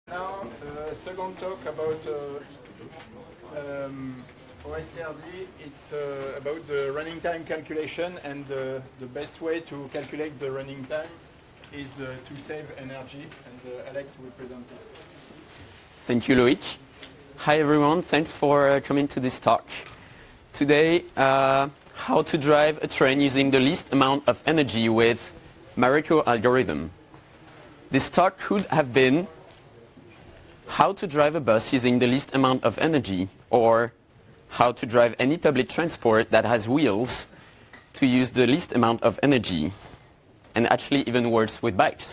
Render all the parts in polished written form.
Now, second talk about OSRD. It's about the running time calculation, and the best way to calculate the running time is to save energy, and Alex will present it. Thank you, Loic. Hi, everyone. Thanks for coming to this talk. Today, how to drive a train using the least amount of energy with Mariko algorithm. This talk could have been how to drive a bus using the least amount of energy, or how to drive any public transport that has wheels to use the least amount of energy, and actually even worse with bikes.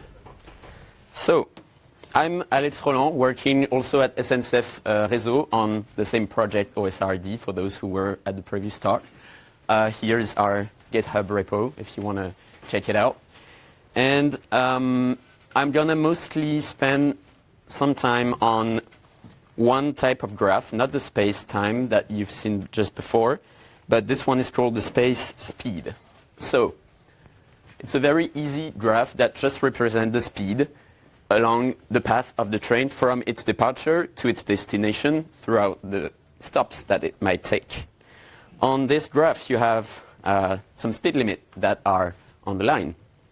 So, I'm Alex Roland, working also at SNCF Réseau on the same project OSRD, for those who were at the previous talk. Here's our GitHub repo if you want to check it out. And I'm going to mostly spend some time on one type of graph, not the space-time that you've seen just before, but this one is called the space speed. So, it's a very easy graph that just represents the speed along the path of the train from its departure to its destination throughout the stops that it might take. On this graph, you have some speed limits that are on the line.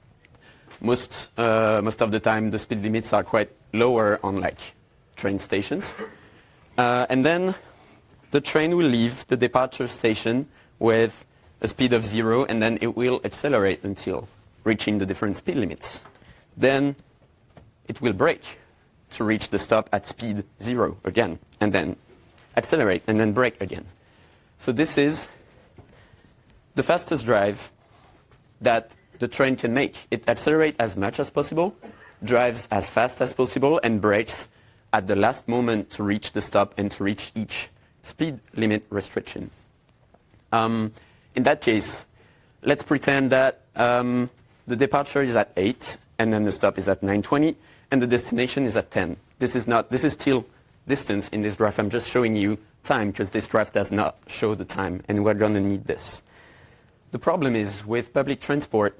Most of the time, the speed limits are quite lower on like train stations. And then the train will leave the departure station with a speed of 0, and then it will accelerate until reaching the different speed limits. Then it will brake to reach the stop at speed 0 again, and then accelerate, and then brake again. So this is the fastest drive that the train can make. It accelerates as much as possible, drives as fast as possible, and brakes at the last moment to reach the stop and to reach each speed limit restriction. In that case, let's pretend that the departure is at 8, and then the stop is at 9:20, and the destination is at 10. This is still distance in this graph. I'm just showing you time because this graph does not show the time, and we're going to need this. The problem is with public transport,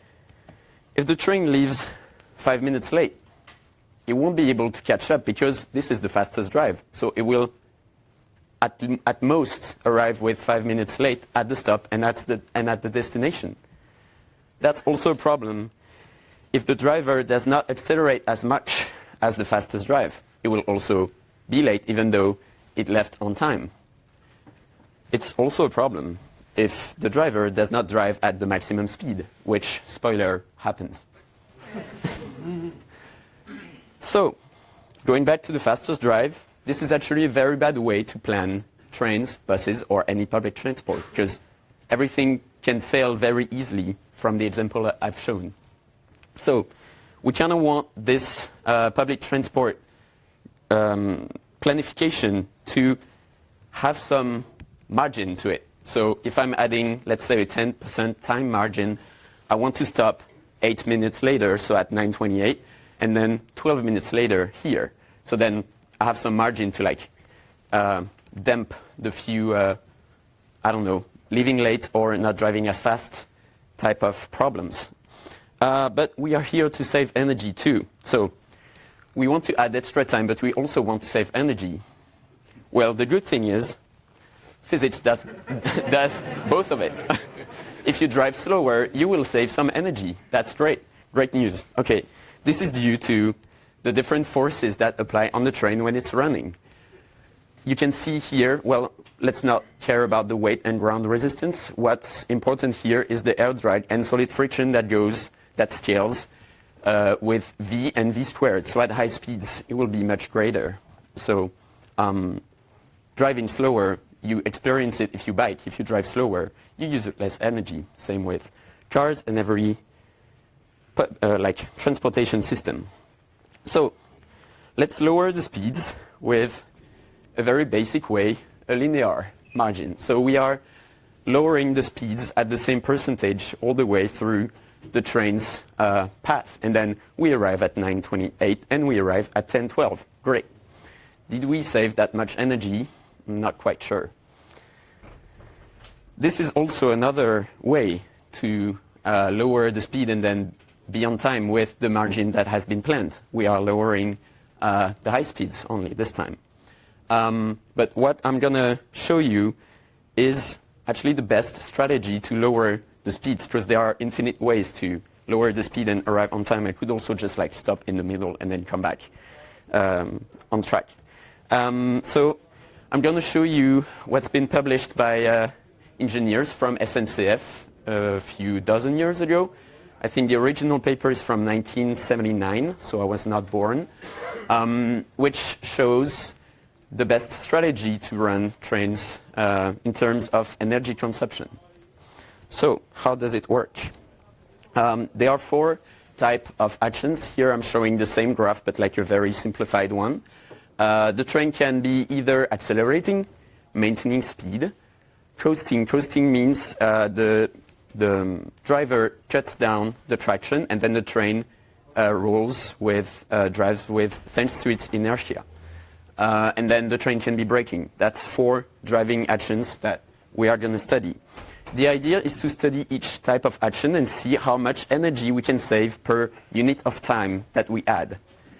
if the train leaves 5 minutes late, it won't be able to catch up because this is the fastest drive. So it will at most arrive with 5 minutes late at the stop and at the destination. That's also a problem if the driver does not accelerate as much as the fastest drive. It will also be late even though it left on time. It's also a problem if the driver does not drive at the maximum speed, which, spoiler, happens. So, going back to the fastest drive, this is actually a very bad way to plan trains, buses, or any public transport, because everything can fail very easily from the example I've shown. So, we kind of want this public transport planification to have some margin to it. So if I'm adding, let's say, a 10% time margin, I want to stop 8 minutes later, so at 9:28, and then 12 minutes later here. So then I have some margin to like damp the few, I don't know, leaving late or not driving as fast type of problems. But we are here to save energy too. So we want to add extra time, but we also want to save energy. Well, the good thing is physics does both of it. If you drive slower, you will save some energy. That's great. Great news. Okay, this is due to the different forces that apply on the train when it's running. You can see here, well, let's not care about the weight and ground resistance. What's important here is the air drag and solid friction that scales with V and V squared. So at high speeds, it will be much greater. So driving slower, you experience it if you bike. If you drive slower, you use less energy. Same with cars and every like transportation system. So let's lower the speeds with a very basic way, a linear margin. So we are lowering the speeds at the same percentage all the way through the train's path. And then we arrive at 9:28 and we arrive at 10:12. Great. Did we save that much energy? I'm not quite sure. This is also another way to lower the speed and then be on time with the margin that has been planned. We are lowering the high speeds only this time. But what I'm going to show you is actually the best strategy to lower the speeds, because there are infinite ways to lower the speed and arrive on time. I could also just like stop in the middle and then come back on track. So I'm going to show you what's been published by engineers from SNCF a few dozen years ago. I think the original paper is from 1979, so I was not born, which shows the best strategy to run trains in terms of energy consumption. So how does it work? There are 4 types of actions. Here I'm showing the same graph, but like a very simplified one. The train can be either accelerating, maintaining speed, coasting. Coasting means the driver cuts down the traction, and then the train rolls with, drives with, thanks to its inertia. And then the train can be braking. That's 4 driving actions that we are going to study. The idea is to study each type of action and see how much energy we can save per unit of time that we add.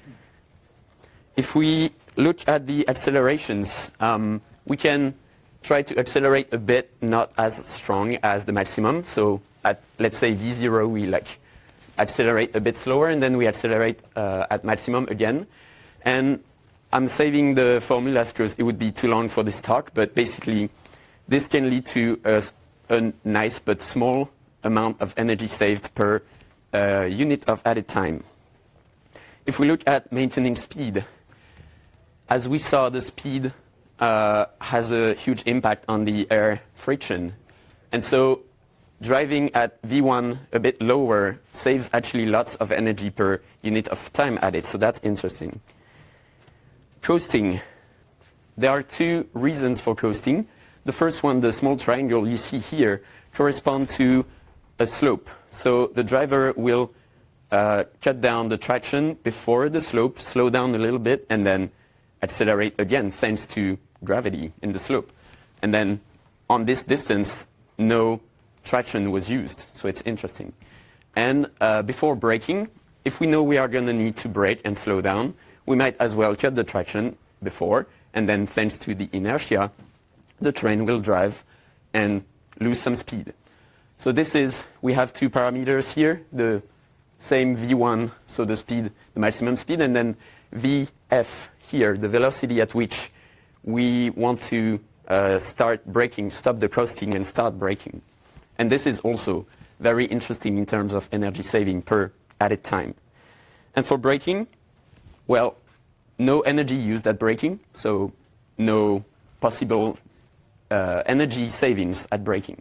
If we look at the accelerations, we can try to accelerate a bit, not as strong as the maximum. So at, let's say, V0, we like accelerate a bit slower, and then we accelerate at maximum again. And I'm saving the formulas because it would be too long for this talk, but basically this can lead to a nice but small amount of energy saved per unit of added time. If we look at maintaining speed, as we saw, the speed has a huge impact on the air friction. And so driving at V1 a bit lower saves actually lots of energy per unit of time added, so that's interesting. Coasting. There are 2 reasons for coasting. The first one, the small triangle you see here, corresponds to a slope. So the driver will cut down the traction before the slope, slow down a little bit, and then accelerate again thanks to gravity in the slope. And then on this distance, no traction was used. So it's interesting. And before braking, if we know we are going to need to brake and slow down, we might as well cut the traction before, and then thanks to the inertia, the train will drive and lose some speed. So this is, we have 2 parameters here, the same V1, so the speed, the maximum speed, and then Vf here, the velocity at which we want to start braking, stop the coasting and start braking. And this is also very interesting in terms of energy saving per added time. And for braking, well, no energy used at braking, so no possible energy savings at braking.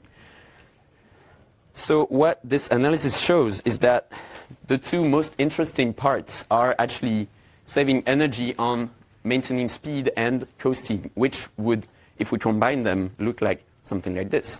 So what this analysis shows is that the 2 most interesting parts are actually saving energy on maintaining speed and coasting, which would, if we combine them, look like something like this.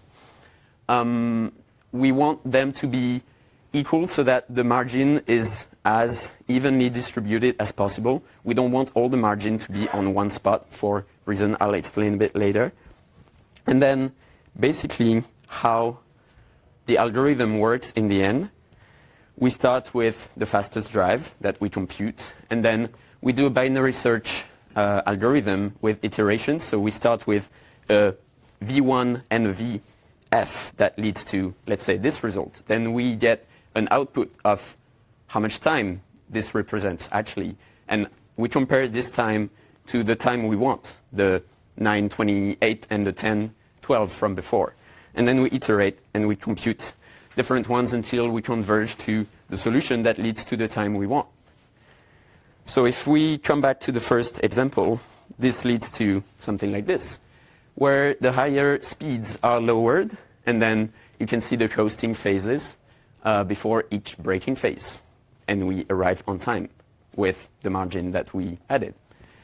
We want them to be equal so that the margin is as evenly distributed as possible. We don't want all the margin to be on one spot for reason I'll explain a bit later. And then basically how the algorithm works in the end. We start with the fastest drive that we compute, and then we do a binary search algorithm with iterations. So we start with a V1 and a Vf that leads to, let's say, this result. Then we get an output of how much time this represents actually. And we compare this time to the time we want, the 9:28 and the 10:12 from before. And then we iterate and we compute different ones until we converge to the solution that leads to the time we want. So if we come back to the first example, this leads to something like this, where the higher speeds are lowered, and then you can see the coasting phases before each braking phase. And we arrive on time with the margin that we added.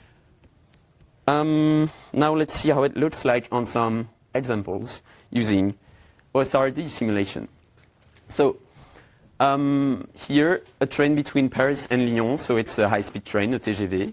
Now let's see how it looks like on some examples using OSRD simulation. So here, a train between Paris and Lyon, so it's a high-speed train, a TGV.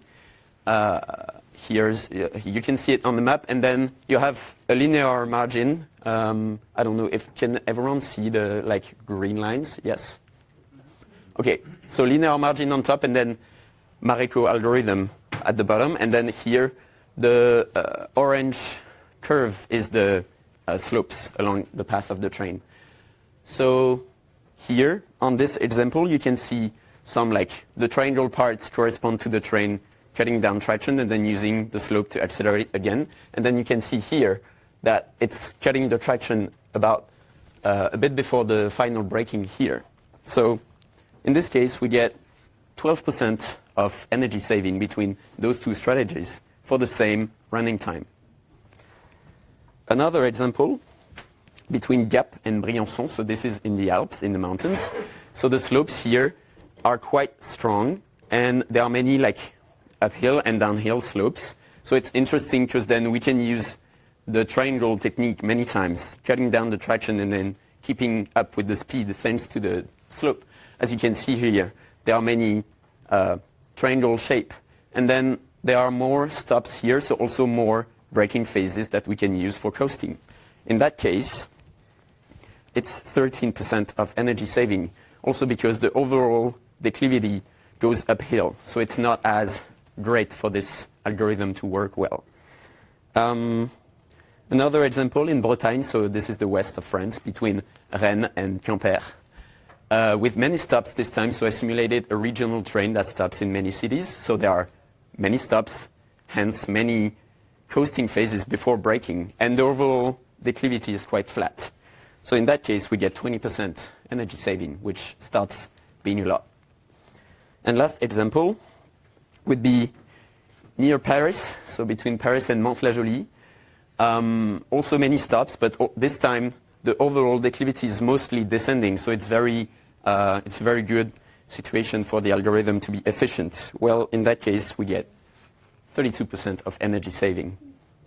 You can see it on the map, and then you have a linear margin. I don't know if can everyone see the green lines? Yes. Okay, so linear margin on top, and then Mareco algorithm at the bottom, and then here the orange curve is the slopes along the path of the train. So here on this example you can see some like the triangle parts correspond to the train cutting down traction and then using the slope to accelerate again, and then you can see here that it's cutting the traction about a bit before the final braking here. So in this case we get 12% of energy saving between those two strategies for the same running time. Another example between Gap and Briançon, so this is in the Alps, in the mountains. So the slopes here are quite strong and there are many like uphill and downhill slopes. So it's interesting because then we can use the triangle technique many times, cutting down the traction and then keeping up with the speed thanks to the slope. As you can see here, there are many triangle shape. And then there are more stops here, so also more braking phases that we can use for coasting. In that case, it's 13% of energy saving, also because the overall declivity goes uphill, so it's not as great for this algorithm to work well. Another example in Bretagne, so this is the west of France, between Rennes and Quimper. With many stops this time, so I simulated a regional train that stops in many cities, so there are many stops, hence many coasting phases before braking, and the overall declivity is quite flat. So in that case, we get 20% energy saving, which starts being a lot. And last example would be near Paris, so between Paris and Mantes-la-Jolie. Also many stops, but this time the overall declivity is mostly descending, so it's very good situation for the algorithm to be efficient. Well, in that case, we get 32% of energy saving.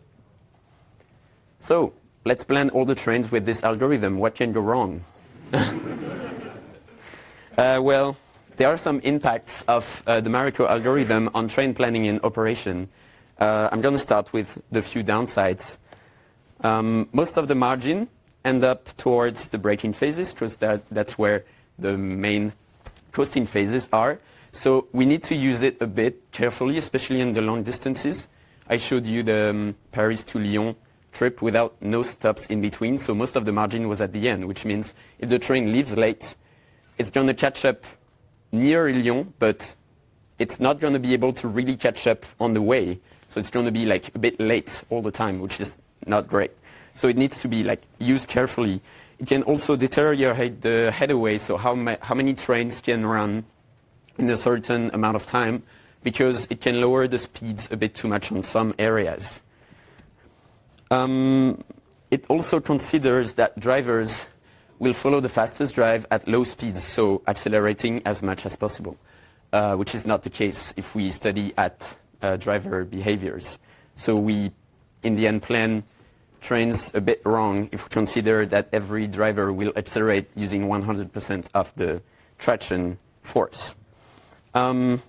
So let's plan all the trains with this algorithm. What can go wrong? Well, there are some impacts of the Mareco algorithm on train planning and operation. I'm going to start with the few downsides. Most of the margin end up towards the braking phases because that's where the main coasting phases are. So we need to use it a bit carefully, especially in the long distances. I showed you the Paris to Lyon trip without no stops in between, so most of the margin was at the end, which means if the train leaves late, it's going to catch up near Lyon, but it's not going to be able to really catch up on the way. So it's going to be like a bit late all the time, which is not great. So it needs to be like used carefully. It can also deteriorate the headway, so how many trains can run in a certain amount of time, because it can lower the speeds a bit too much on some areas. It also considers that drivers will follow the fastest drive at low speeds, so accelerating as much as possible, which is not the case if we study at driver behaviors. So we, in the end, plan trains a bit wrong if we consider that every driver will accelerate using 100% of the traction force. The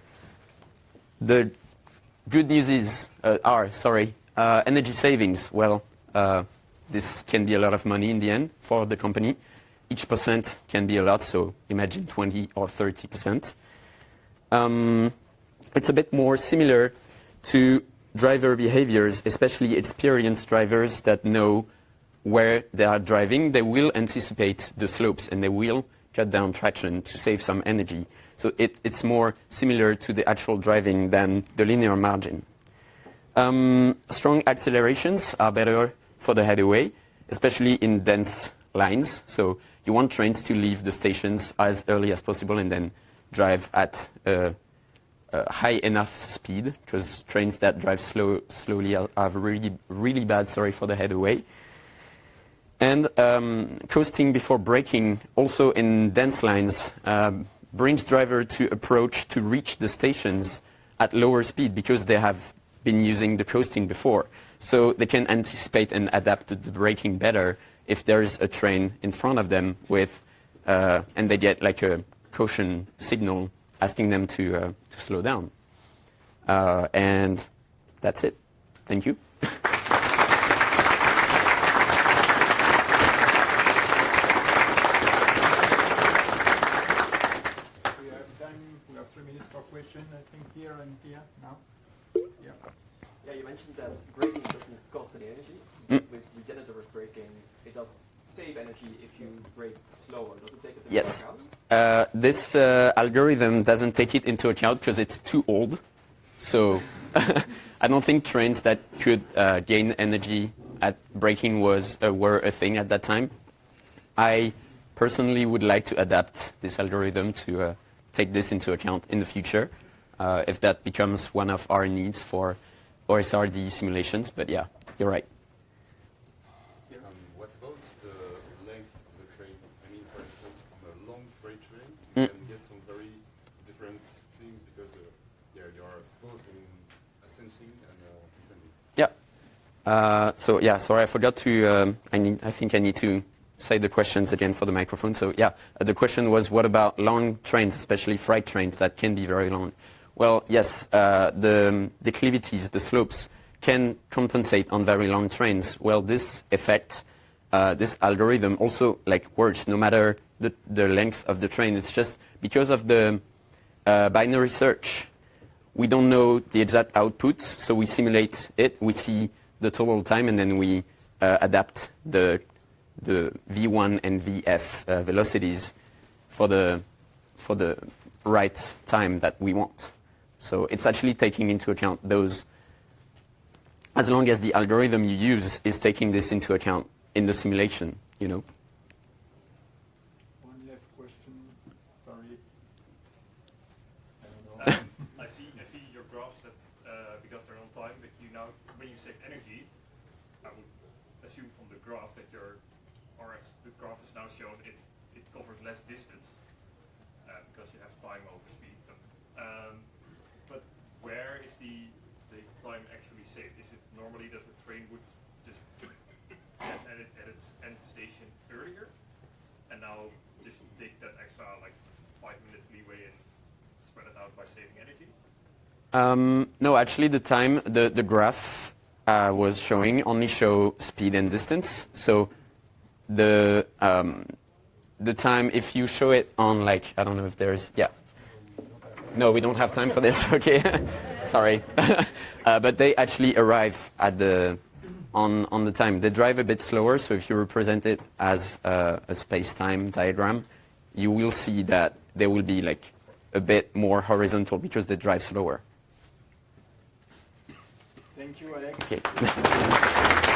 good news is, energy savings. Well, this can be a lot of money in the end for the company. Each percent can be a lot, so imagine 20 or 30%. It's a bit more similar to driver behaviors, especially experienced drivers that know where they are driving. They will anticipate the slopes and they will cut down traction to save some energy. So it's more similar to the actual driving than the linear margin. Strong accelerations are better for the headway, especially in dense lines. So you want trains to leave the stations as early as possible and then drive at a high enough speed, because trains that drive slowly are really bad, for the headway. And coasting before braking, also in dense lines, brings driver to approach to reach the stations at lower speed because they have been using the coasting before. So they can anticipate and adapt to the braking better if there's a train in front of them with, and they get like a caution signal asking them to slow down. And that's it. Thank you. We have 3 minutes for question, I think here and here now. Yeah. Yeah, you mentioned that braking doesn't cost any energy. Mm. With regenerative braking, it does save energy if you brake slower. Does it take it into Yes. account? This algorithm doesn't take it into account because it's too old. So I don't think trains that could gain energy at braking were a thing at that time. I personally would like to adapt this algorithm to take this into account in the future, if that becomes one of our needs for OSRD simulations. But yeah, you're right. What about the length of the train? I mean, for instance, on a long freight train, Mm. you can get some very different things because you are both in ascending and descending. Yeah. So yeah, sorry, I forgot to. I think I need to say the questions again for the microphone. So yeah, the question was, what about long trains, especially freight trains that can be very long? Well, yes, the declivities, the slopes, can compensate on very long trains. Well, this effect, this algorithm also works no matter the length of the train. It's just because of the binary search. We don't know the exact output, so we simulate it. We see the total time, and then we adapt the V1 and VF velocities for the right time that we want. So it's actually taking into account those, as long as the algorithm you use is taking this into account in the simulation, you know. One left question. Sorry. I don't know. I see your graphs that because they're on time, but you now, when you save energy, I would assume from the graph that the graph is now shown it covers less distance because you have time over speed. So, but where is the time actually saved? Is it normally that the train would just get at its end station earlier, and now just take that extra 5 minutes leeway and spread it out by saving energy? No, actually the time the graph was showing only show speed and distance. So the time, if you show it on I don't know if there's, yeah. No, we don't have time for this, okay. Sorry. But they actually arrive at on the time. They drive a bit slower, so if you represent it as a space-time diagram, you will see that they will be a bit more horizontal because they drive slower. Thank you, Alex. Okay.